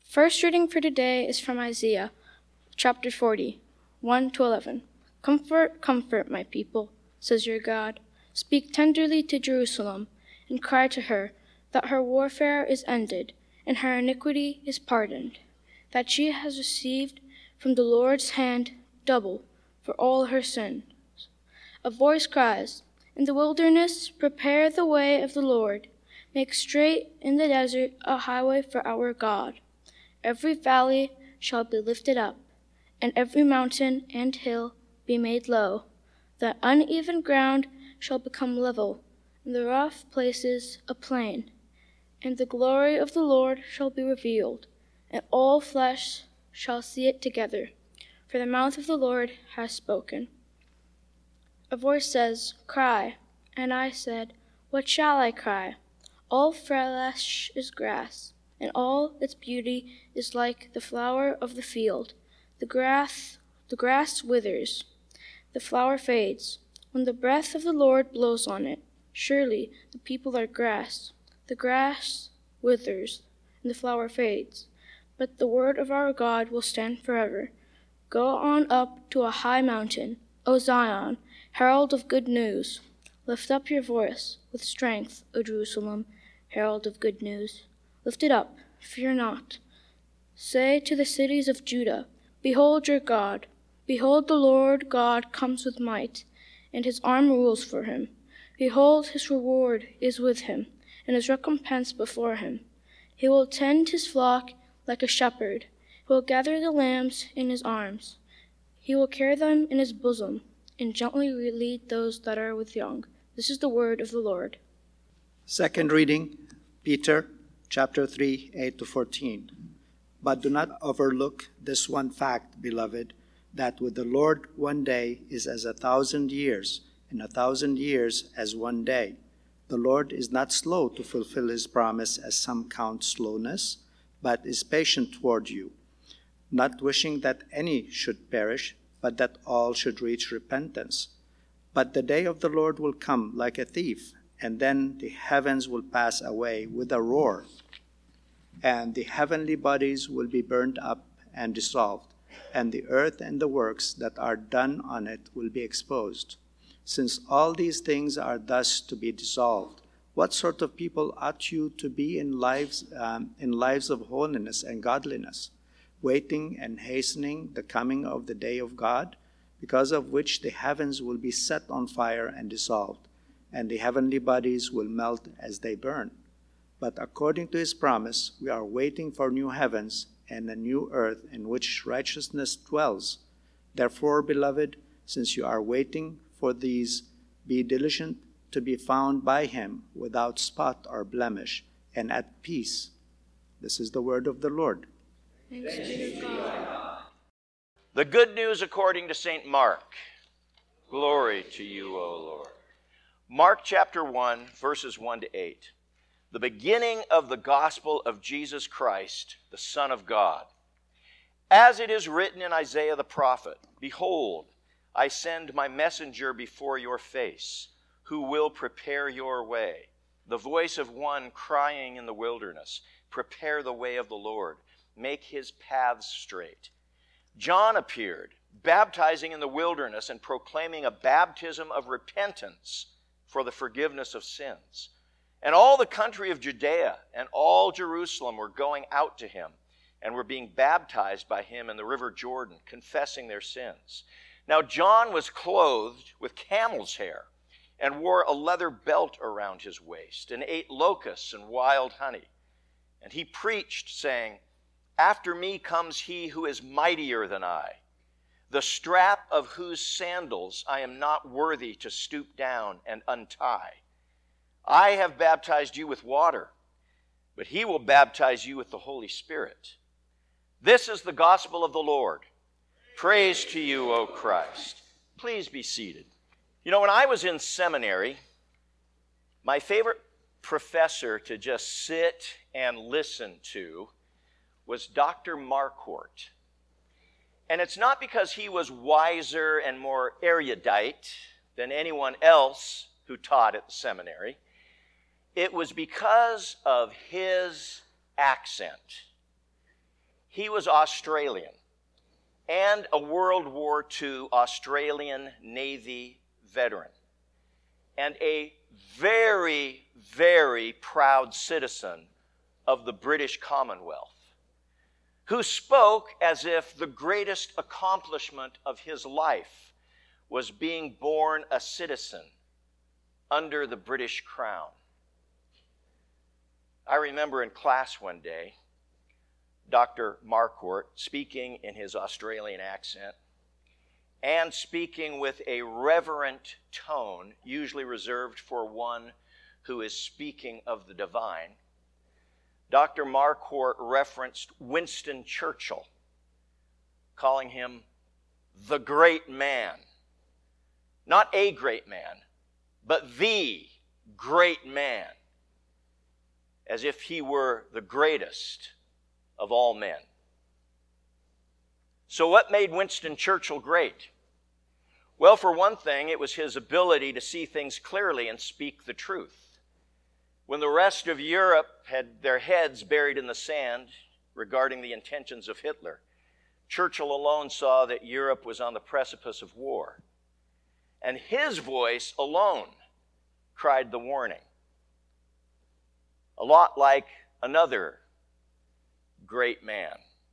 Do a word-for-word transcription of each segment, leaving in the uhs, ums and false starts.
First reading for today is from Isaiah, chapter forty, one to eleven. Comfort, comfort, my people, says your God. Speak tenderly to Jerusalem, and cry to her that her warfare is ended, and her iniquity is pardoned, that she has received from the Lord's hand double for all her sins. A voice cries, in the wilderness, prepare the way of the Lord. Make straight in the desert a highway for our God. Every valley shall be lifted up, and every mountain and hill be made low. The uneven ground shall become level, and the rough places a plain. And the glory of the Lord shall be revealed, and all flesh shall see it together, for the mouth of the Lord has spoken. A voice says, cry. And I said, what shall I cry? All flesh is grass, and all its beauty is like the flower of the field. The grass, the grass withers, the flower fades, when the breath of the Lord blows on it. Surely the people are grass. The grass withers, and the flower fades, but the word of our God will stand forever. Go on up to a high mountain, O Zion, herald of good news. Lift up your voice with strength, O Jerusalem, herald of good news. Lift it up, fear not. Say to the cities of Judah, behold your God. Behold, the Lord God comes with might, and his arm rules for him. Behold, his reward is with him, and his recompense before him. He will tend his flock like a shepherd. He will gather the lambs in his arms. He will carry them in his bosom, and gently lead those that are with young. This is the word of the Lord. Second reading, Peter chapter three, eight to fourteen. But do not overlook this one fact, beloved, that with the Lord one day is as a thousand years, and a thousand years as one day. The Lord is not slow to fulfill his promise, as some count slowness, but is patient toward you, not wishing that any should perish, but that all should reach repentance. But the day of the Lord will come like a thief, and then the heavens will pass away with a roar, and the heavenly bodies will be burned up and dissolved, and the earth and the works that are done on it will be exposed. Since all these things are thus to be dissolved, what sort of people ought you to be in lives, um, in lives of holiness and godliness, waiting and hastening the coming of the day of God, because of which the heavens will be set on fire and dissolved, and the heavenly bodies will melt as they burn? But according to his promise, we are waiting for new heavens and a new earth in which righteousness dwells. Therefore, beloved, since you are waiting for these, be diligent to be found by him without spot or blemish, and at peace. This is the word of the Lord. Thanks be to God. The good news according to Saint Mark. Glory to you, O Lord. Mark chapter one, verses one to eight. The beginning of the gospel of Jesus Christ, the Son of God. As it is written in Isaiah the prophet, behold, I send my messenger before your face, who will prepare your way. The voice of one crying in the wilderness, prepare the way of the Lord, make his paths straight. John appeared, baptizing in the wilderness and proclaiming a baptism of repentance for the forgiveness of sins. And all the country of Judea and all Jerusalem were going out to him and were being baptized by him in the river Jordan, confessing their sins. Now John was clothed with camel's hair and wore a leather belt around his waist and ate locusts and wild honey. And he preached, saying, after me comes he who is mightier than I, the strap of whose sandals I am not worthy to stoop down and untie. I have baptized you with water, but he will baptize you with the Holy Spirit. This is the gospel of the Lord. Praise to you, O Christ. Please be seated. You know, when I was in seminary, my favorite professor to just sit and listen to was Doctor Marquardt. And it's not because he was wiser and more erudite than anyone else who taught at the seminary. It was because of his accent. He was Australian and a World War Two Australian Navy veteran and a very, very proud citizen of the British Commonwealth, who spoke as if the greatest accomplishment of his life was being born a citizen under the British Crown. I remember in class one day, Doctor Marquardt speaking in his Australian accent and speaking with a reverent tone, usually reserved for one who is speaking of the divine. Doctor Marquardt referenced Winston Churchill, calling him the great man. Not a great man, but the great man, as if he were the greatest of all men. So what made Winston Churchill great? Well, for one thing, it was his ability to see things clearly and speak the truth. When the rest of Europe had their heads buried in the sand regarding the intentions of Hitler, Churchill alone saw that Europe was on the precipice of war. And his voice alone cried the warning. A lot like another great man,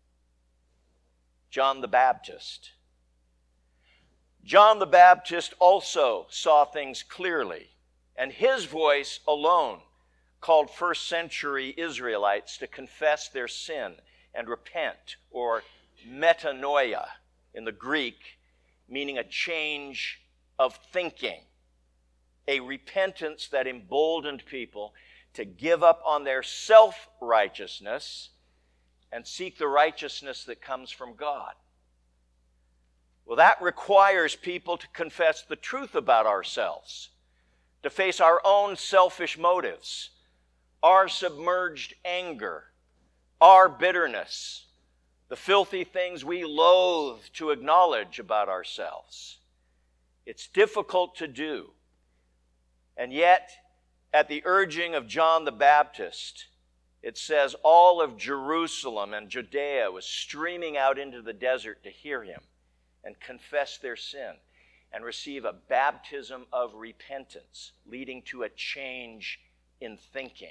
John the Baptist. John the Baptist also saw things clearly, and his voice alone called first century Israelites to confess their sin and repent, or metanoia in the Greek, meaning a change of thinking, a repentance that emboldened people to give up on their self-righteousness and seek the righteousness that comes from God. Well, that requires people to confess the truth about ourselves, to face our own selfish motives, our submerged anger, our bitterness, the filthy things we loathe to acknowledge about ourselves. It's difficult to do. And yet, at the urging of John the Baptist, it says all of Jerusalem and Judea was streaming out into the desert to hear him and confess their sin and receive a baptism of repentance, leading to a change in thinking.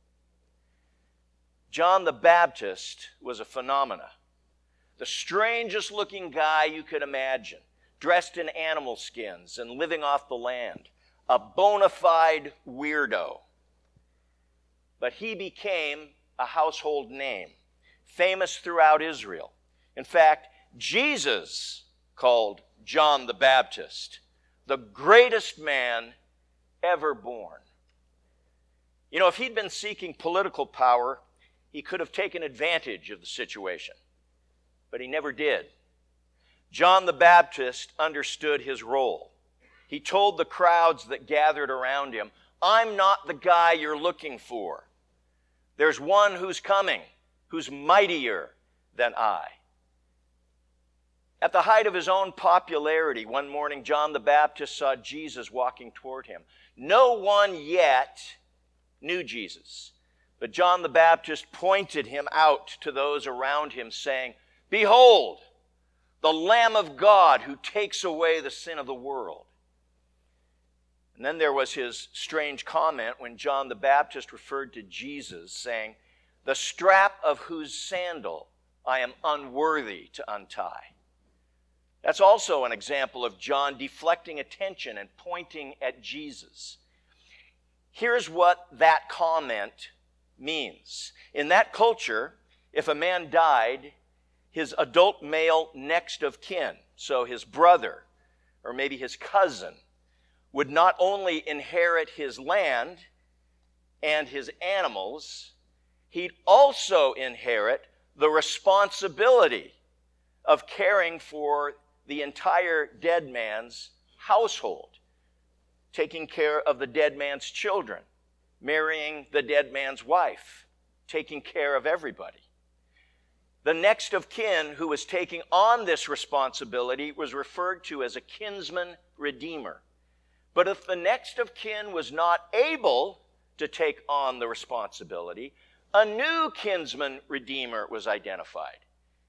John the Baptist was a phenomena. The strangest looking guy you could imagine, dressed in animal skins and living off the land. A bona fide weirdo. But he became a household name, famous throughout Israel. In fact, Jesus called John the Baptist the greatest man ever born. You know, if he'd been seeking political power, he could have taken advantage of the situation. But he never did. John the Baptist understood his role. He told the crowds that gathered around him, I'm not the guy you're looking for. There's one who's coming, who's mightier than I. At the height of his own popularity, one morning, John the Baptist saw Jesus walking toward him. No one yet knew Jesus, but John the Baptist pointed him out to those around him, saying, Behold, the Lamb of God who takes away the sin of the world. And then there was his strange comment when John the Baptist referred to Jesus, saying, the strap of whose sandal I am unworthy to untie. That's also an example of John deflecting attention and pointing at Jesus. Here's what that comment means. In that culture, if a man died, his adult male next of kin, so his brother or maybe his cousin, would not only inherit his land and his animals, he'd also inherit the responsibility of caring for the entire dead man's household, taking care of the dead man's children, marrying the dead man's wife, taking care of everybody. The next of kin who was taking on this responsibility was referred to as a kinsman redeemer. But if the next of kin was not able to take on the responsibility, a new kinsman redeemer was identified.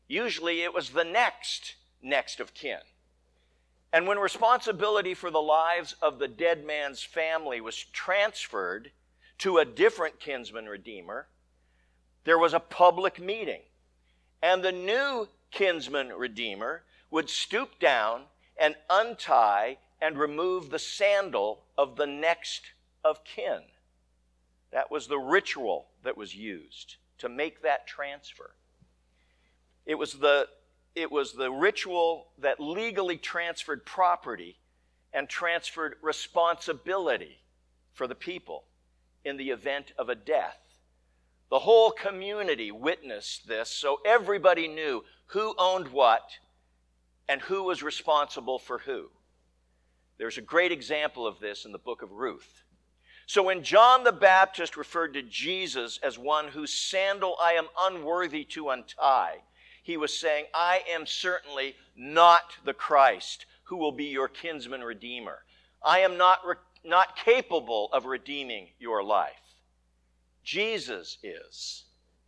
Usually it was the next next of kin. And when responsibility for the lives of the dead man's family was transferred to a different kinsman redeemer, there was a public meeting. And the new kinsman redeemer would stoop down and untie and remove the sandal of the next of kin. That was the ritual that was used to make that transfer. It was the, it was the ritual that legally transferred property and transferred responsibility for the people in the event of a death. The whole community witnessed this, so everybody knew who owned what and who was responsible for who. There's a great example of this in the book of Ruth. So when John the Baptist referred to Jesus as one whose sandal I am unworthy to untie, he was saying, I am certainly not the Christ who will be your kinsman redeemer. I am not, re- not capable of redeeming your life. Jesus is.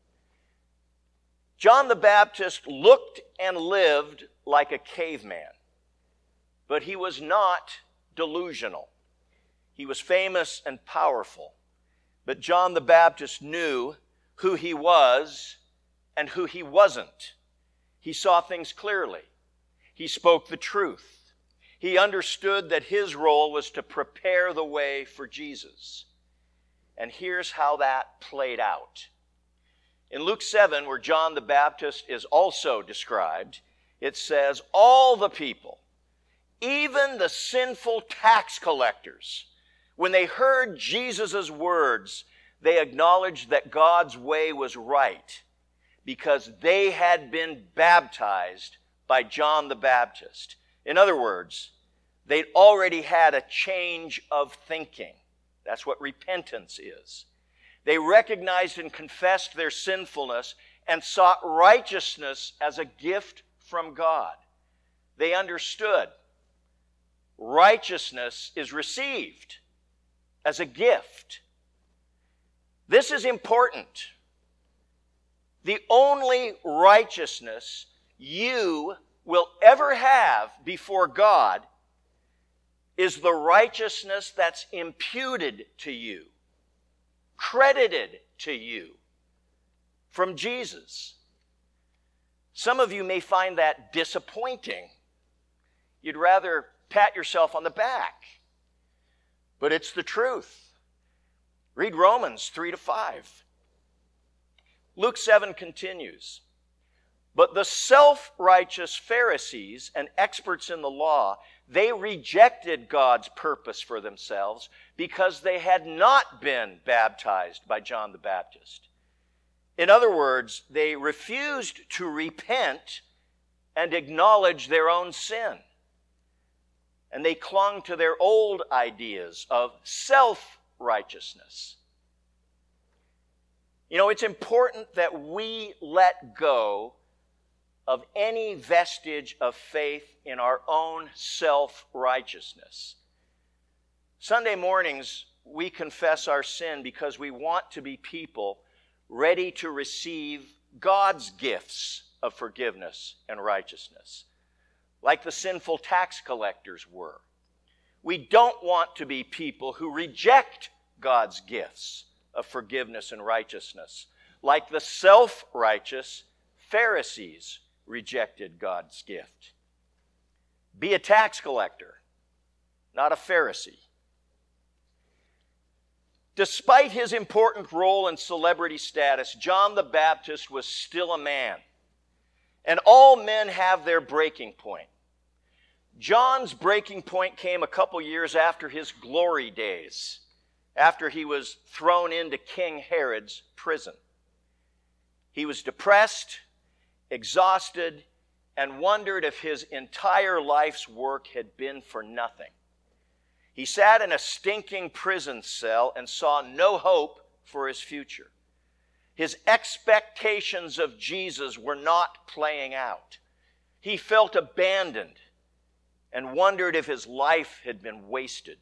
John the Baptist looked and lived like a caveman, but he was not delusional. He was famous and powerful, but John the Baptist knew who he was and who he wasn't. He saw things clearly. He spoke the truth. He understood that his role was to prepare the way for Jesus. And here's how that played out. In Luke seven, where John the Baptist is also described, it says, all the people, even the sinful tax collectors, when they heard Jesus' words, they acknowledged that God's way was right because they had been baptized by John the Baptist. In other words, they'd already had a change of thinking. That's what repentance is. They recognized and confessed their sinfulness and sought righteousness as a gift from God. They understood righteousness is received as a gift. This is important. The only righteousness you will ever have before God is the righteousness that's imputed to you, credited to you from Jesus. Some of you may find that disappointing. You'd rather pat yourself on the back. But it's the truth. Read Romans three to five. Luke seven continues. But the self-righteous Pharisees and experts in the law, they rejected God's purpose for themselves because they had not been baptized by John the Baptist. In other words, they refused to repent and acknowledge their own sin. And they clung to their old ideas of self-righteousness. You know, it's important that we let go of any vestige of faith in our own self-righteousness. Sunday mornings, we confess our sin because we want to be people ready to receive God's gifts of forgiveness and righteousness, like the sinful tax collectors were. We don't want to be people who reject God's gifts of forgiveness and righteousness, like the self-righteous Pharisees rejected God's gift. Be a tax collector, not a Pharisee. Despite his important role and celebrity status, John the Baptist was still a man. And all men have their breaking point. John's breaking point came a couple years after his glory days, after he was thrown into King Herod's prison. He was depressed, exhausted, and wondered if his entire life's work had been for nothing. He sat in a stinking prison cell and saw no hope for his future. His expectations of Jesus were not playing out. He felt abandoned and wondered if his life had been wasted.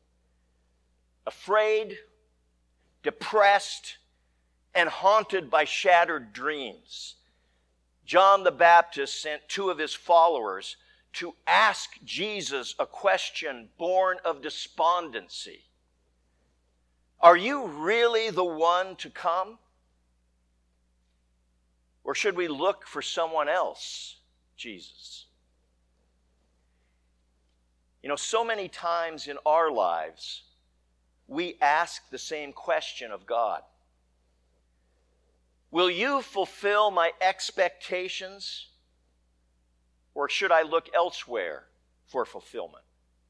Afraid, depressed, and haunted by shattered dreams, John the Baptist sent two of his followers to ask Jesus a question born of despondency. Are you really the one to come? Or should we look for someone else, Jesus? You know, so many times in our lives, we ask the same question of God. Will you fulfill my expectations? Or should I look elsewhere for fulfillment?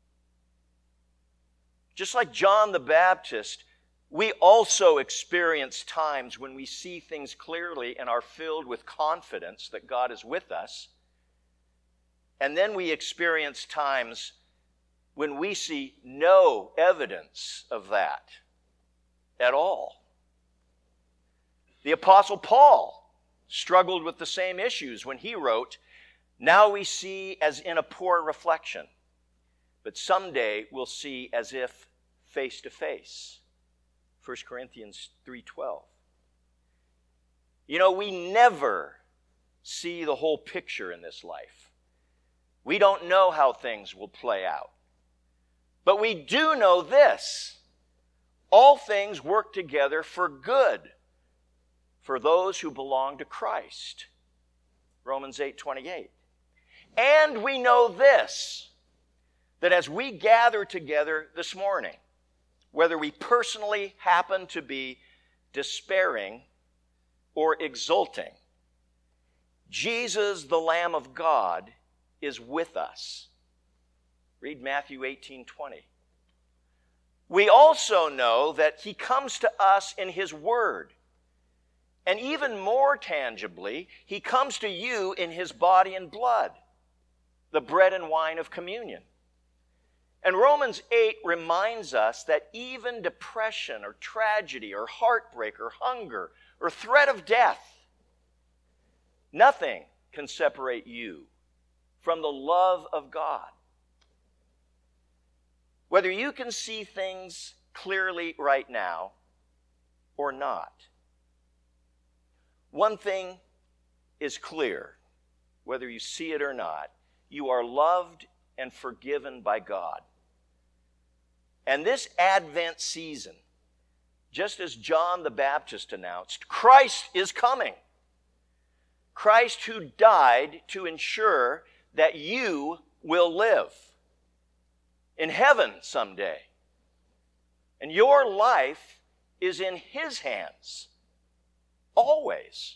Just like John the Baptist, we also experience times when we see things clearly and are filled with confidence that God is with us. And then we experience times when we see no evidence of that at all. The Apostle Paul struggled with the same issues when he wrote, "Now we see as in a poor reflection, but someday we'll see as if face to face." First Corinthians three twelve. You know, we never see the whole picture in this life. We don't know how things will play out. But we do know this: all things work together for good for those who belong to Christ. Romans eight twenty-eight. And we know this, that as we gather together this morning, whether we personally happen to be despairing or exulting, Jesus, the Lamb of God, is with us. Read Matthew eighteen twenty. We also know that he comes to us in his word. And even more tangibly, he comes to you in his body and blood, the bread and wine of communion. And Romans eight reminds us that even depression or tragedy or heartbreak or hunger or threat of death, nothing can separate you from the love of God. Whether you can see things clearly right now or not, one thing is clear, whether you see it or not: you are loved and forgiven by God. And this Advent season, just as John the Baptist announced, Christ is coming. Christ who died to ensure that you will live in heaven someday. And your life is in his hands, always.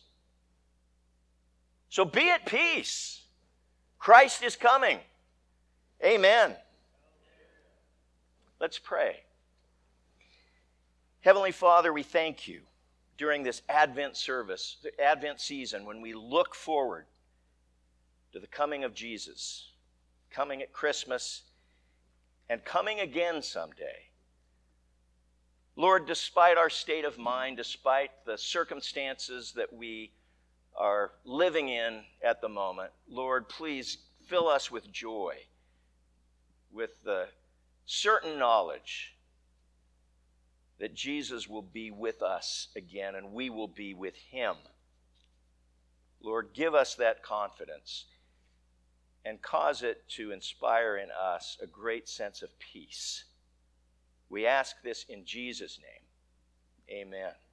So be at peace. Christ is coming. Amen. Let's pray. Heavenly Father, we thank you during this Advent service, the Advent season, when we look forward to the coming of Jesus, coming at Christmas, and coming again someday. Lord, despite our state of mind, despite the circumstances that we are living in at the moment, Lord, please fill us with joy, with the certain knowledge that Jesus will be with us again and we will be with him. Lord, give us that confidence and cause it to inspire in us a great sense of peace. We ask this in Jesus' name. Amen.